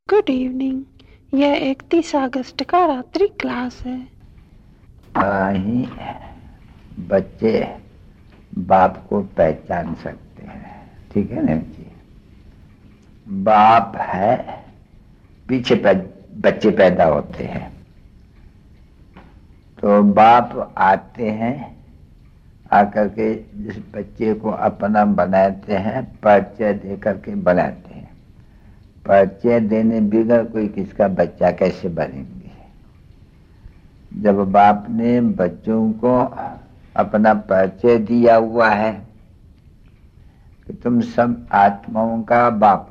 Good evening. यह 31 अगस्त का रात्रि क्लास है। ही बच्चे बाप को पहचान सकते हैं, ठीक है ना जी। बाप है, पीछे बच्चे पैदा होते हैं तो बाप आते हैं, आकर के जिस बच्चे को अपना बनाते हैं परिचय दे करके बनाते हैं। परिचय देने बिगड़ कोई किसका बच्चा कैसे बनेंगे। जब बाप ने बच्चों को अपना परिचय दिया हुआ है कि तुम सब आत्माओं का बाप,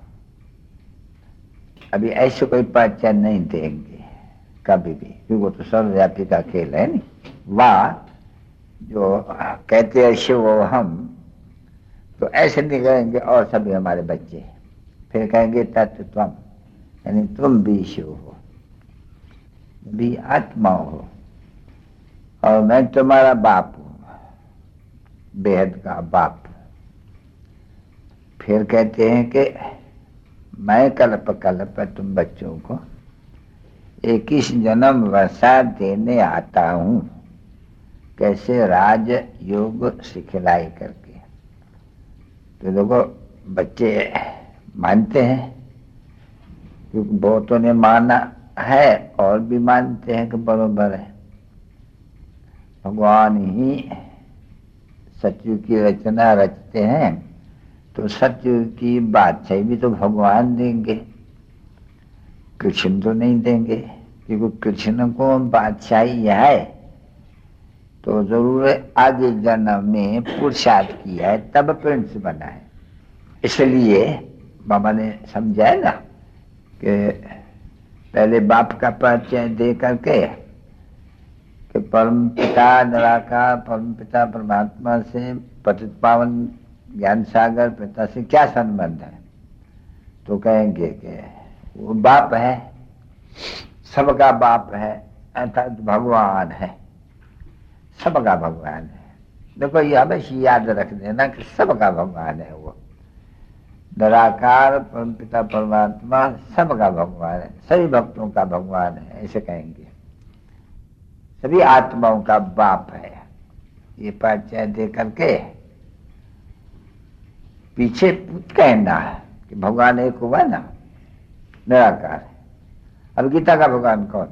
अभी ऐसे कोई परिचय नहीं देंगे कभी भी, क्योंकि वो तो सर्वव्यापी का खेल है नहीं। वाह जो कहते हैं शिव हम, तो ऐसे नहीं कहेंगे और सभी हमारे बच्चे, फिर कहेंगे तत्व त्वम, यानी तुम भी शिव हो, भी आत्मा हो और मैं तुम्हारा बाप हूं, बेहद का बाप। फिर कहते हैं कि मैं कल्प कल्प तुम बच्चों को 21 जन्म वर्षा देने आता हूं, कैसे राज योग सिखलाई करके। तो देखो बच्चे मानते हैं, क्योंकि बहुतों ने माना है और भी मानते हैं कि बरोबर है। भगवान ही सत्य की रचना रचते हैं तो सत्य की बादशाही भी तो भगवान देंगे, कृष्ण तो नहीं देंगे, क्योंकि कृष्ण को बादशाही है तो जरूर आगे जन्म में पुरुषार्थ किया है तब प्रिंस बना है। इसलिए बाबा ने समझाया ना कि पहले बाप का परिचय दे करके कि परम पिता निराकार परम पिता परमात्मा से पतित पावन ज्ञान सागर पिता से क्या संबंध है, तो कहेंगे कि वो बाप है, सबका बाप है, अर्थात भगवान है, सबका भगवान है। देखो ये हमेशा याद रख देना कि सबका भगवान है, वो निराकार परमपिता परमात्मा सबका भगवान है, सभी भक्तों का भगवान है, ऐसे कहेंगे। सभी आत्माओं का बाप है, ये परिचय दे करके पीछे कहना है कि भगवान एक हुआ ना, निराकार है। अब गीता का भगवान कौन?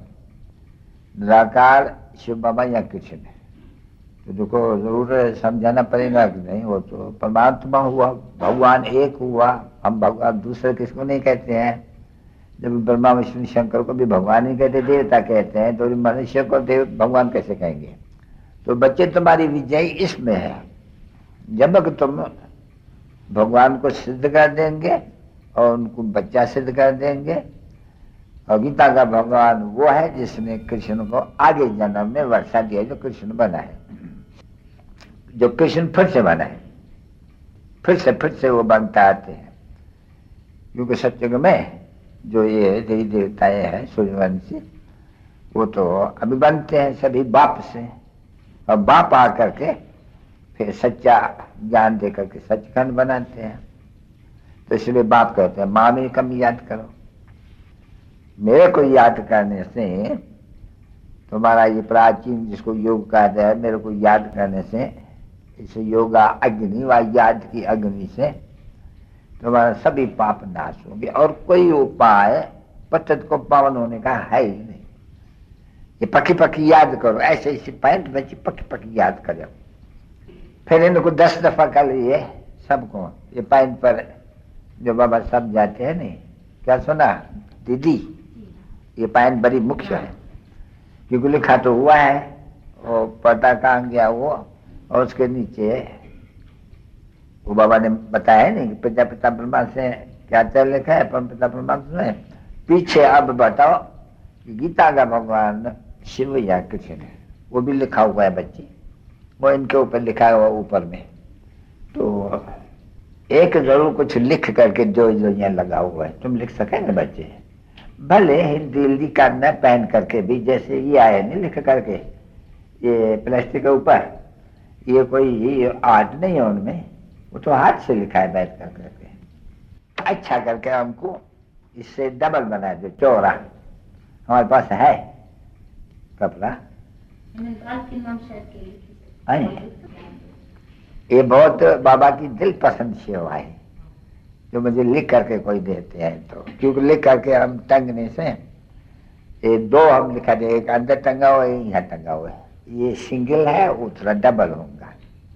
निराकार शिव बाबा या कृष्ण है? तो देखो जरूर समझाना पड़ेगा कि नहीं, वो तो परमात्मा हुआ, भगवान एक हुआ। हम भगवान दूसरे किसको नहीं कहते हैं। जब ब्रह्मा विष्णु शंकर को भी भगवान ही कहते, देवता कहते हैं, तो मनुष्य को देव भगवान कैसे कहेंगे। तो बच्चे तुम्हारी विजय इसमें है, जब तुम भगवान को सिद्ध कर देंगे और उनको बच्चा सिद्ध कर देंगे। और गीता का भगवान वो है जिसने कृष्ण को आगे जन्म में वर्षा दिया, जो कृष्ण बना है, जो कृष्ण फिर से बना है, फिर से वो बनता आते हैं। क्योंकि सत्युग में जो ये देवी देवताएं हैं सूर्यवंशी, वो तो अभी बनते हैं सभी बाप से, और बाप आकर के फिर सच्चा ज्ञान दे करके सचखंड बनाते हैं। तो इसलिए बाप कहते हैं माँ में कम याद करो, मेरे को याद करने से तुम्हारा ये प्राचीन जिसको योग कहते हैं, मेरे को याद करने से, इस योगा अग्नि व याद की अग्नि से तुम्हारा सभी पाप नाश होंगे। और कोई उपाय पतित को पावन होने का है ही नहीं। ये पक्की पक्की याद करो, ऐसे ऐसे पैंट बच्ची पक्की पक्की याद करो। फिर इनको 10 दफा कर लिए सबको, ये पैंट पर जो बाबा सब जाते हैं नहीं, क्या सुना दीदी, ये पैंट बड़ी मुख्य है, क्योंकि लिखा तो हुआ है, वो पता कहाँ गया वो, और उसके नीचे वो बाबा ने बताया नहीं कि पिता पिता ब्रह्मा से क्या क्या लिखा है, परम पिता परमात्मा में। पीछे अब बताओ कि गीता का भगवान शिव या कृष्ण है, वो भी लिखा हुआ है बच्चे, वो इनके ऊपर लिखा हुआ ऊपर में। तो एक जरूर कुछ लिख करके जो यहाँ लगा हुआ है, तुम लिख सके ना बच्चे, भले हिंदी लिखा न पहन करके भी, जैसे ये आए नहीं लिख करके ये प्लास्टिक के ऊपर, ये कोई आर्ट नहीं है उनमें, वो तो हाथ से लिखा है बैठ कर करके, अच्छा करके हमको इससे डबल बना दो, चौड़ा। हमारे पास है कपड़ा। ये बहुत बाबा की दिल पसंद सेवा है जो मुझे लिख करके कोई देते हैं, तो क्योंकि लिख करके हम टंगने से ये दो हम लिखा दे, एक अंदर टंगा हुआ है, यहाँ टंगा हुआ है। ये सिंगल है, वो थोड़ा डबल होगा।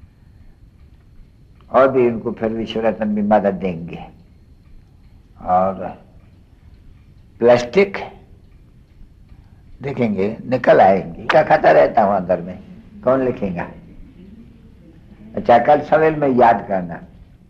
और भी उनको फिर विश्वरत्न भी मदद देंगे। और प्लास्टिक देखेंगे निकल आएंगे, क्या खाता रहता हूं अंदर में, कौन लिखेगा। अच्छा, कल सवेल में याद करना।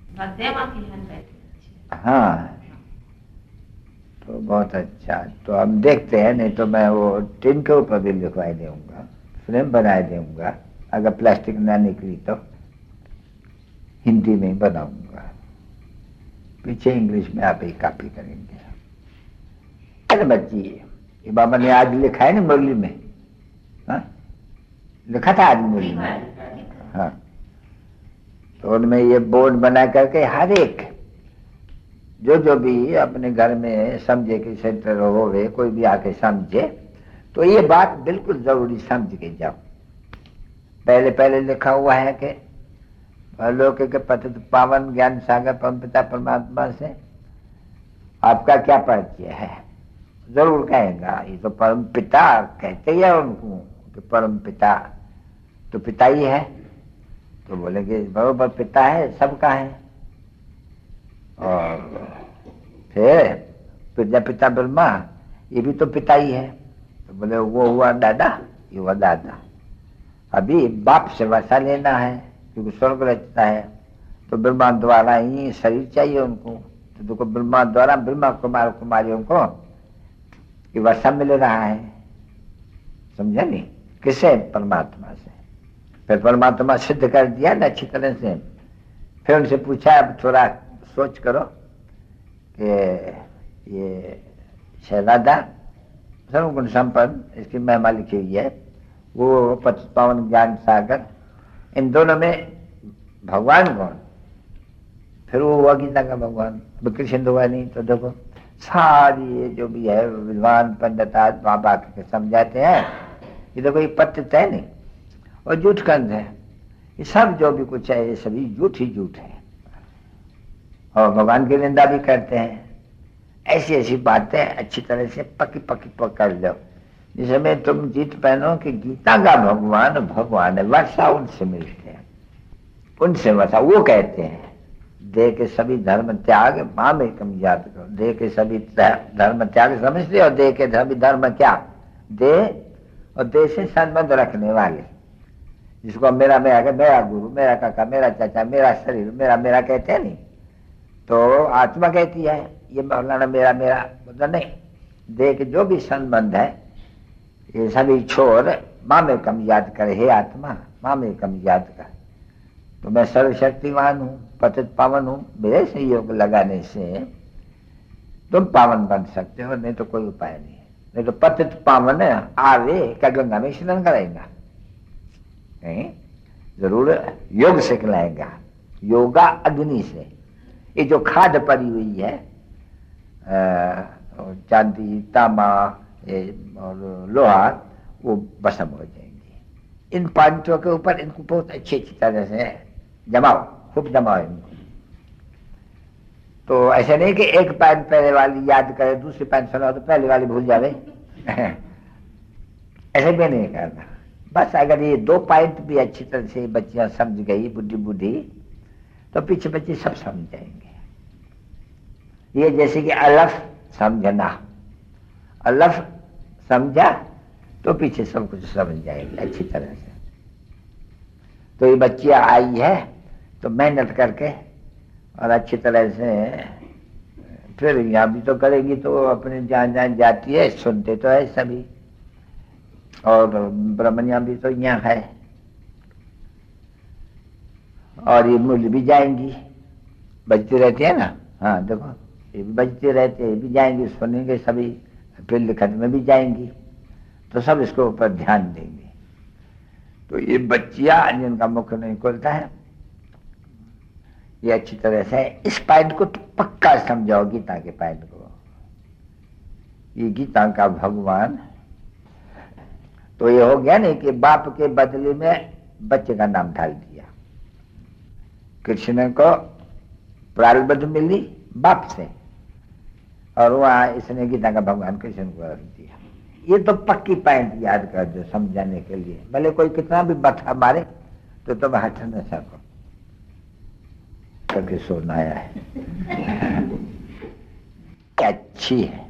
हाँ, तो बहुत अच्छा। तो हम देखते हैं, नहीं तो मैं वो टिन के ऊपर भी लिखवाई दूंगा, फ्रेम बना दूंगा। अगर प्लास्टिक ना निकली तो हिंदी में बनाऊंगा, पीछे इंग्लिश में आप ही कॉपी करेंगे। अरे बच्ची, ये बाबा ने आज लिखा है ना मुरली में, हाँ लिखा था आज मुरली में। हाँ, तो उनमें ये बोर्ड बना करके हर एक जो भी अपने घर में समझे कि सेंटर होवे, कोई भी आके समझे, तो ये बात बिल्कुल जरूरी समझ के जाओ। पहले लिखा हुआ है कि अलौकिक पतित पावन ज्ञान सागर परम पिता परमात्मा से आपका क्या परिचय है। जरूर कहेगा, ये तो परम पिता कहते ही है उनको कि परम पिता तो पिता ही है। तो बोलेंगे बरोबर पिता है, सबका है। और फिर प्रजापिता ब्रह्मा, ये भी तो पिता ही है। तो बोले वो हुआ दादा, ये हुआ दादा। अभी बाप से वसा लेना है, क्योंकि स्वर्ग रचता है, तो ब्रह्मा द्वारा ही शरीर चाहिए उनको। तो देखो ब्रह्मा द्वारा ब्रह्मा कुमार कुमारियों को कि वसा मिल रहा है, समझा नहीं, किसे, परमात्मा से। फिर परमात्मा सिद्ध कर दिया ना अच्छी तरह से। फिर उनसे पूछा, अब थोड़ा सोच करो कि ये शहजादा सर्वगुण संपन्न, इसकी महिमा लिखी हुई है, वो पतित पावन ज्ञान सागर, इन दोनों में भगवान कौन। फिर वो हुआ गीता का भगवान, कृष्ण हुआ नहीं। तो देखो सारी ये जो भी है विद्वान पंडित वहां बाकी के समझाते हैं, ये देखो ये पतित है नहीं और झूठ कंध है, ये सब जो भी कुछ है ये सभी झूठ ही झूठ है। और भगवान की निंदा भी करते हैं। ऐसी ऐसी बातें अच्छी तरह से पक्की पक्की पकड़ लो, जिसमें तुम जीत पहनो कि गीता का भगवान भगवान है, वर्षा उनसे मिलते हैं, उनसे वर्षा। वो कहते हैं दे के सभी धर्म त्याग मां में कम याद करो। दे के सभी धर्म त्याग समझते हो, दे के सभी धर्म क्या, दे और दे से संबंध रखने वाले, जिसको मेरा मेरा गुरु, मेरा काका, मेरा चाचा, मेरा शरीर, मेरा मेरा कहते हैं नहीं, तो आत्मा कहती है ये मौलाना मेरा मतलब नहीं। दे के जो भी संबंध है ये सभी छोड़ मां में कम याद करे। हे आत्मा, मां में कम याद कर। तो मैं सर्वशक्तिवान हूँ, पतित पावन हूँ, मेरे से योग लगाने से तुम पावन बन सकते हो, नहीं तो कोई उपाय नहीं है। नहीं तो पतित पावन आवे क्या गंगा में स्नान कराएगा, नहीं, जरूर योग से खिलाएगा, योगा अग्नि से। ये जो खाद पड़ी हुई है चांदी, तांबा और लोहा, वो भस्म हो जाएंगे। इन पांचों के ऊपर इनको बहुत अच्छी तरह से जमाओ, खूब जमाओ इनको। तो ऐसे नहीं कि एक पैन पहले वाली याद करे, दूसरी पैन सुनाओ तो पहले वाली भूल जावे ऐसे भी नहीं करना। बस अगर ये दो पॉइंट भी अच्छी तरह से बच्चियां समझ गई, बुद्धि, तो पीछे बच्चे सब समझ जाएंगे। ये जैसे कि अलफ समझना, अलफ समझा तो पीछे सब कुछ समझ जाएगी अच्छी तरह से। तो ये बच्चियां आई है तो मेहनत करके और अच्छी तरह से फिर यहाँ भी तो करेगी, तो अपने जहाँ जाती है सुनते तो है सभी, और ब्राह्मणियां भी तो यहाँ है, और ये मूल्य भी जाएंगी, बजती रहती है ना। हाँ देखो ये भी बजते रहते हैं, ये भी जाएंगी, सुनेंगे सभी, फिर लिखत में भी जाएंगी, तो सब इसके ऊपर ध्यान देंगे। तो ये बच्चियां जिनका मुख नहीं खुलता है, ये अच्छी तरह से इस पॉइंट को तो पक्का समझाओ, गीता के पॉइंट को ये गीता का भगवान। तो ये हो गया नहीं कि बाप के बदले में बच्चे का नाम डाल दिया। कृष्ण को प्रारब्ध मिली बाप से, और वहां इसने गीता का भगवान कृष्ण को रख दिया। ये तो पक्की पॉइंट याद कर दो समझाने के लिए। भले कोई कितना भी बता मारे तो तुम हट न सको करके सोना आया है। अच्छी है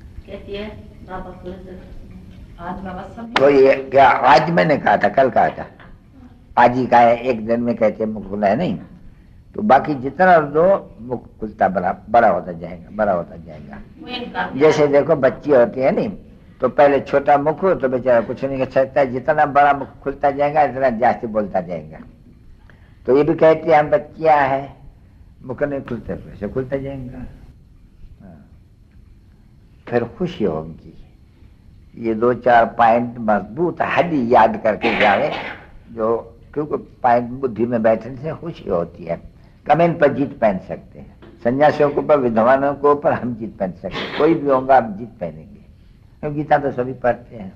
तो ये क्या आज मैंने कहा था, कल कहा था, आज ही कहा है। एक दिन में कहते हैं मुख खुला है नहीं, तो बाकी जितना दो मुख खुलता बड़ा होता जाएगा, बड़ा होता जाएगा। जैसे देखो बच्ची होती है नहीं, तो पहले छोटा मुख हो तो बेचारा कुछ नहीं कर सकता, जितना बड़ा मुख खुलता जाएगा इतना जास्ती बोलता जाएगा। तो ये भी कहते हैं हम बच्चियां हैं, मुख नहीं खुलते, पैसे खुलता जाएगा। फिर खुशी होगी। ये 2-4 पॉइंट मजबूत हड्डी याद करके जाए, जो क्योंकि पॉइंट बुद्धि में बैठने से खुशी होती है। कमेंट पर जीत पहन सकते हैं, सन्यासियों के ऊपर, विद्वानों के ऊपर हम जीत पहन सकते हैं। कोई भी होगा हम जीत पहनेंगे, क्योंकि गीता तो सभी पढ़ते हैं।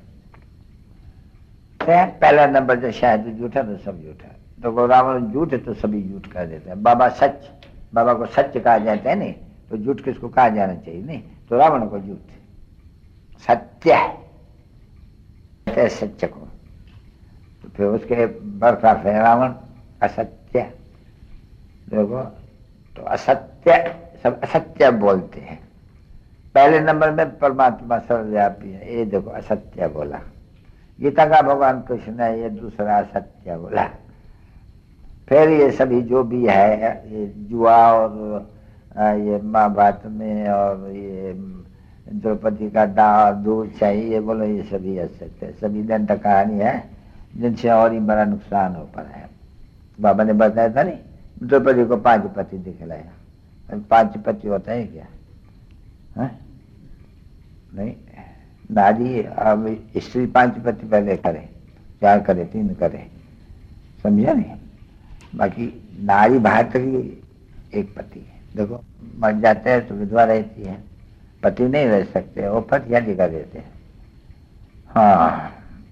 पहला नंबर जो शायद झूठा तो सब झूठा, तो रावण झूठ है तो सभी झूठ कर देते हैं। बाबा सच, बाबा को सच कहा जाता है नहीं, तो झूठ किसको कहा जाना चाहिए नहीं, तो रावण को झूठ। सत्य है सत्य को, तो फिर उसके बरखलाफ है रावण असत्य। देखो तो असत्य, सब असत्य बोलते हैं। पहले नंबर में परमात्मा सर्वव्यापी है, ये देखो असत्य बोला। गीता का भगवान कृष्ण है, ये दूसरा असत्य बोला। फिर ये सभी जो भी है, ये जुआ और ये महाभारत में, और ये द्रौपदी का दूध चाहिए, ये बोलो, ये सभी असत्य है, सभी दंड कहानी है, जिनसे और ही बड़ा नुकसान हो पड़ा है। बाबा ने बताया था नहीं, द्रौपदी को 5 पति दिखलाया। 5 पति होता है क्या? है? नहीं, नारी अब स्त्री 5 पति पहले करे, 4 करे, 3 करे, समझा नहीं? बाकी नारी भारत की एक पति है। देखो मर जाते हैं तो विधवा रहती है, पति नहीं रह सकते, वो पतिया दिखा देते हैं। हाँ,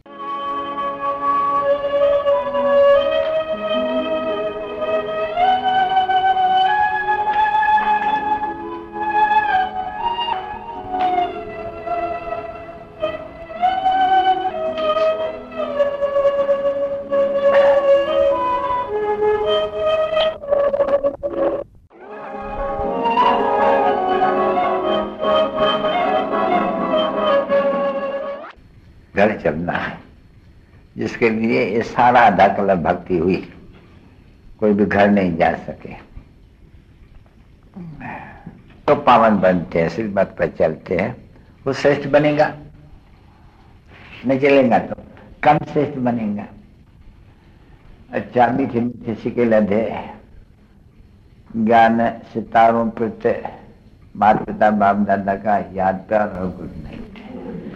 घर चलना है, जिसके लिए ये सारा आधा कल भक्ति हुई। कोई भी घर नहीं जा सके तो पावन बनते हैं, श्रीमत पर चलते हैं, वो श्रेष्ठ बनेगा। नहीं चलेगा तो कम श्रेष्ठ बनेगा। अच्छा, मीठे मीठे सिके लधे ज्ञान सितारों प्रत्यय, माता पिता बाप दादा का याद प्यार और गुड नाइट।